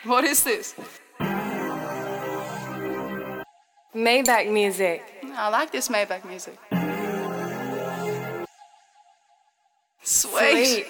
What is this? Maybach music. I like this Maybach music. Sweet.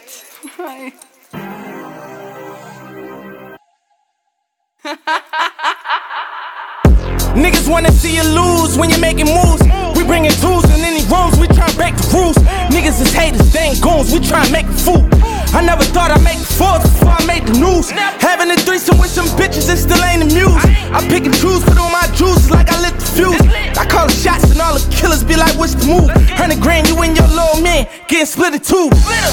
Niggas wanna see you lose when you're making moves. We bringing tools in any rooms, we tryna break the rules. Niggas is haters, they ain't goons, we tryna make a fool. I never thought I'd make fours before I made the news. Having a threesome with some bitches, it still ain't amused. I pick and choose, put on my juices like I lit the fuse. I call the shots and all the killers be like, what's the move? 100 grand, you and your little man getting split in two.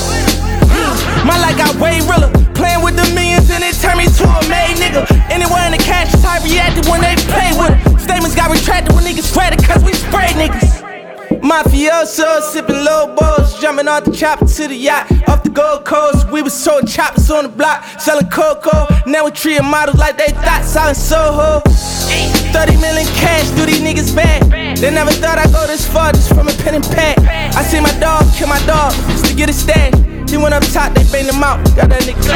My life got way realer. Playing with the millions and it turned me to a made nigga. Anywhere in the cash type reacted when they play with it. Statements got retracted when niggas sweated cause we spray niggas. Mafioso, sipping low bowls, jumping off the chopper to the yacht. Off the Gold Coast, we was sold choppers on the block, selling cocoa. Now we treating models like they thought, selling Soho. 30 million cash, do these niggas bad. They never thought I'd go this far just from a pen and pad. I see my dog kill my dog just to get a stash. He went up top, they banged him out, got that nigga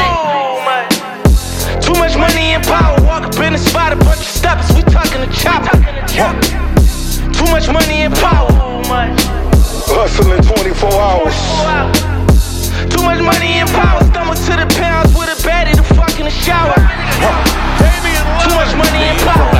too much money and power, walk up in the spot, a bunch of steppers, we talking to chopper. Too much money and power, hustling 24 hours. Too much money and power, stumble to the pounds with a baddie to fuck in the shower. Too much money and power.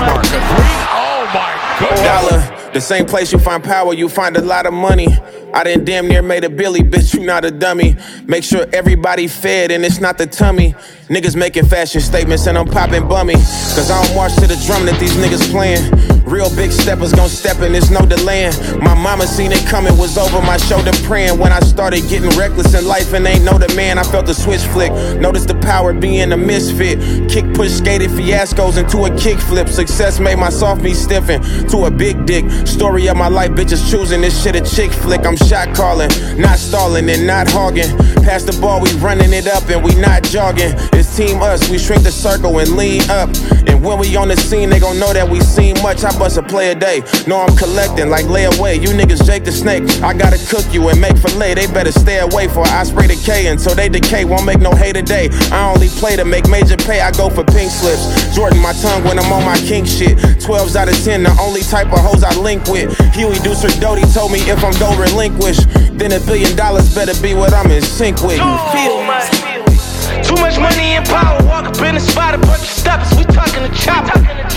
Oh my God. Dollar, the same place you find power, you find a lot of money. I done damn near made a Billy, bitch, you not a dummy. Make sure everybody fed and it's not the tummy. Niggas making fashion statements and I'm popping bummy. Cause I don't march to the drum that these niggas playing. Real big steppers gon' step in, there's no delaying. My mama seen it coming, was over my shoulder praying. When I started getting reckless in life and ain't know the man, I felt the switch flick. Noticed the power being a misfit. Kick push skated fiascos into a kickflip. Success made my soft me stiffen to a big dick. Story of my life, bitches choosing this shit a chick flick. I'm shot calling, not stalling and not hogging. Pass the ball, we running it up and we not jogging. It's team us, we shrink the circle and lean up. And when we on the scene, they gon' know that we seen much. I bust a play a day, know I'm collecting like layaway. You niggas Jake the Snake, I gotta cook you and make filet. They better stay away for I spray decay until they decay. Won't make no hay today. I only play to make major pay, I go for pink slips. Jordan my tongue when I'm on my king shit. 12s out of 10, the only type of hoes I link with. Huey Deucer Doty told me if I'm gon' relinquish, then $1 billion better be what I'm in sync with. You feel me? Too much money and power, walk up in the spot, a bunch of steppers, we talking to chopper.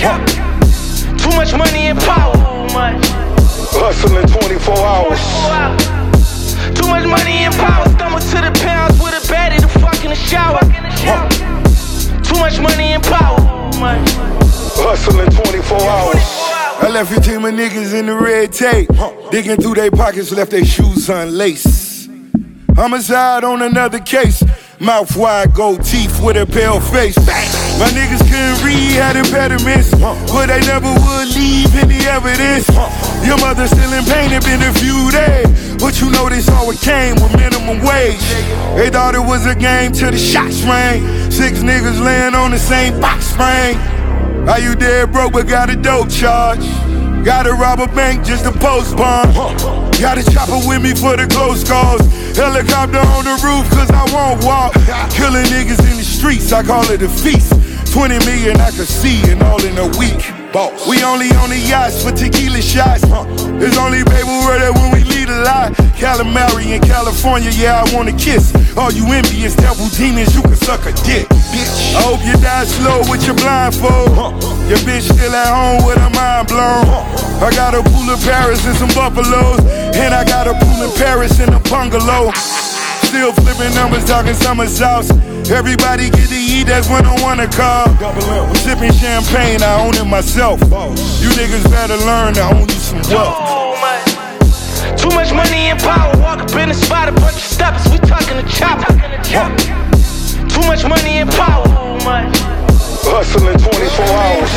Too much money and power, hustling 24 hours. Too much money and power, stumble to the pounds with a baddie to fuck in the shower. Too much money and power, hustling 24 hours. I left your team of niggas in the red tape. Digging through their pockets, left their shoes unlaced. Homicide on another case. Mouth wide, gold teeth with a pale face. My niggas couldn't read, had impediments, but they never would leave any evidence. Your mother still in pain, it been a few days, but you know this always came with minimum wage. They thought it was a game till the shots rang. 6 niggas laying on the same box frame. How you dead broke but got a dope charge? Gotta rob a bank just to post bond. Got a chopper with me for the close calls. Helicopter on the roof cause I won't walk. Killing niggas in the streets, I call it a feast. 20 million I could see and all in a week. Boss. We only on the yachts for tequila shots. There's only baby word that when we lead a lot. Calamari in California, yeah, I wanna kiss. All you envious devil demons, you can suck a dick, bitch. I hope you die slow with your blindfold. Your bitch still at home with her mind blown. I got a pool in Paris and some buffaloes, and I got a pool in Paris and a bungalow. Still flipping numbers, talking summer sauce. Everybody get to eat, that's when I wanna call. I'm sipping champagne, I own it myself. You niggas better learn to own you some wealth. Too much money and power, walk up in the spot, a bunch of steppers, we talking to chopper. Too much money and power, hustling 24 hours.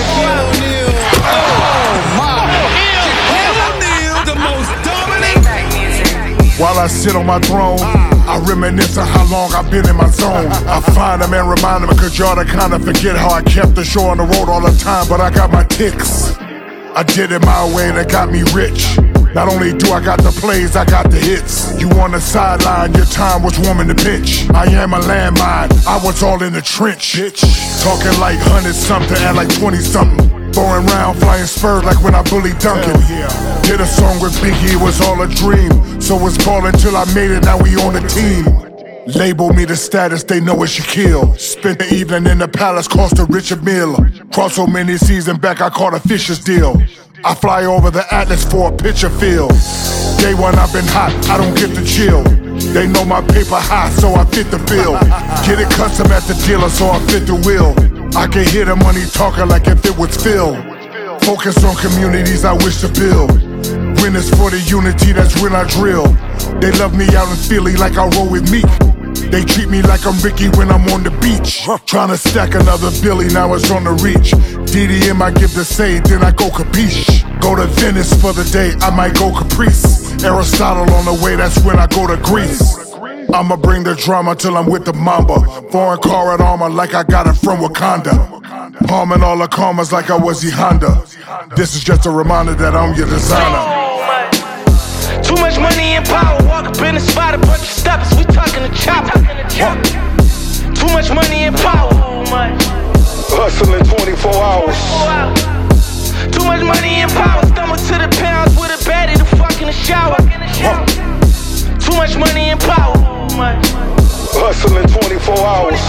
The most dominant. While I sit on my throne, I reminisce on how long I've been in my zone. I find them and remind them, cause y'all to kinda forget how I kept the show on the road all the time, but I got my ticks. I did it my way and it got me rich. Not only do I got the plays, I got the hits. You on the sideline, your time was warming the pitch. I am a landmine, I was all in the trench. Talking like 100-something, act like 20-something. Throwing round, flying spurs like when I bullied Duncan. Did a song with Biggie, it was all a dream. So was ballin' till I made it, now we on the team. Label me the status, they know it's Shaquille. Spent the evening in the palace, cost a Richard Mille. Cross so many seasons back, I caught a Fisher's deal. I fly over the Atlas for a picture field. Day one, I've been hot, I don't get the chill. They know my paper high, so I fit the bill. Get it custom at the dealer, so I fit the wheel. I can hear the money talking like if it was Phil. Focus on communities I wish to build. When it's for the unity, that's when I drill. They love me out in Philly like I roll with Meek. They treat me like I'm Ricky when I'm on the beach. Tryna stack another Billy, now it's on the reach. DDM I give the say, then I go capiche. Go to Venice for the day, I might go Caprice. Aristotle on the way, that's when I go to Greece. I'ma bring the drama till I'm with the Mamba. Foreign car and armor like I got it from Wakanda. Palming all the commas like I was E Honda. This is just a reminder that I'm your designer. Too much money and power, walk up in the spot, a bunch of steppers, we talking to chopper. Too much money and power, Hustling 24 hours. Too much money and power, stumble to the pounds with a baddie to fuck in the shower. Too much money and power, Hustling 24 hours.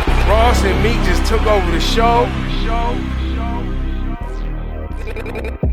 Ross and Meek just took over the show.